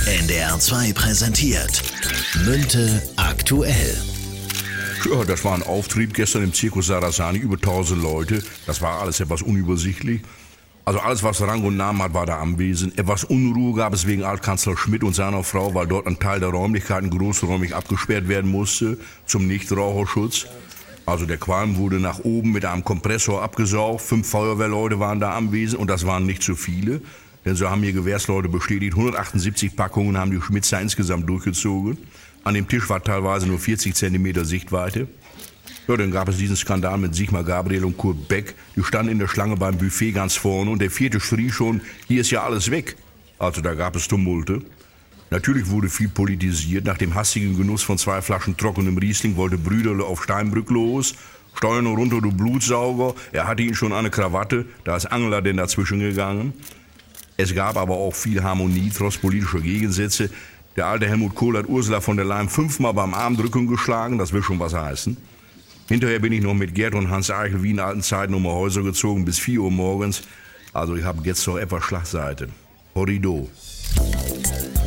NDR 2 präsentiert Mynte aktuell. Ja, das war ein Auftrieb gestern im Circus Sarasani, über 1000 Leute. Das war alles etwas unübersichtlich. Also alles, was Rang und Namen hat, war da anwesend. Etwas Unruhe gab es wegen Altkanzler Schmidt und seiner Frau, weil dort ein Teil der Räumlichkeiten großräumig abgesperrt werden musste zum Nichtraucherschutz. Also der Qualm wurde nach oben mit einem Kompressor abgesaugt. 5 Feuerwehrleute waren da anwesend und das waren nicht zu viele. Denn so haben mir Gewehrsleute bestätigt, 178 Packungen haben die Schmitzer insgesamt durchgezogen. An dem Tisch war teilweise nur 40 Zentimeter Sichtweite. Ja, dann gab es diesen Skandal mit Sigmar Gabriel und Kurt Beck. Die standen in der Schlange beim Buffet ganz vorne und der vierte schrie schon, hier ist ja alles weg. Also da gab es Tumulte. Natürlich wurde viel politisiert. Nach dem hastigen Genuss von 2 Flaschen trockenem Riesling wollte Brüderle auf Steinbrück los. Steuern runter, du Blutsauger. Er hatte ihn schon eine Krawatte. Da ist Angela denn dazwischen gegangen. Es gab aber auch viel Harmonie, trotz politischer Gegensätze. Der alte Helmut Kohl hat Ursula von der Leyen 5-mal beim Armdrücken geschlagen. Das will schon was heißen. Hinterher bin ich noch mit Gerd und Hans Eichel wie in alten Zeiten um die Häuser gezogen bis 4 Uhr morgens. Also ich habe jetzt noch etwas Schlagseite. Horrido.